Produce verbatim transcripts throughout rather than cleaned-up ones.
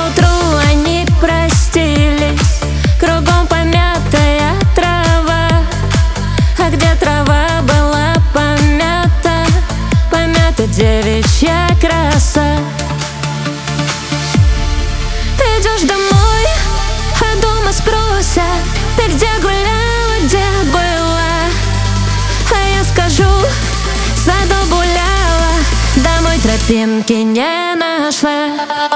Поутру они простились, кругом помятая трава. А где трава была помята, помята девичья краса. Ты идешь домой, а дома спросят: ты где гуляла, где была? А я скажу: в саду гуляла, домой тропинки не нашла.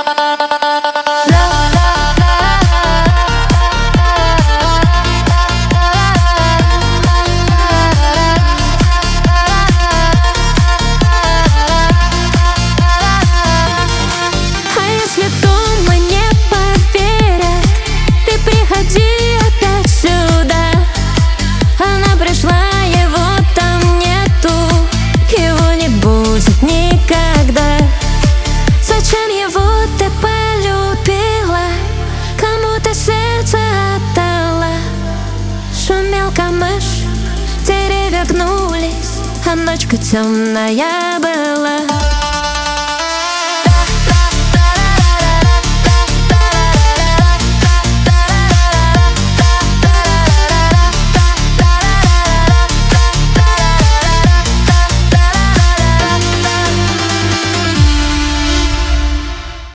Никогда. Зачем его ты полюбила? Кому ты сердце отдала? Шумел камыш, деревья гнулись, а ночка темная была.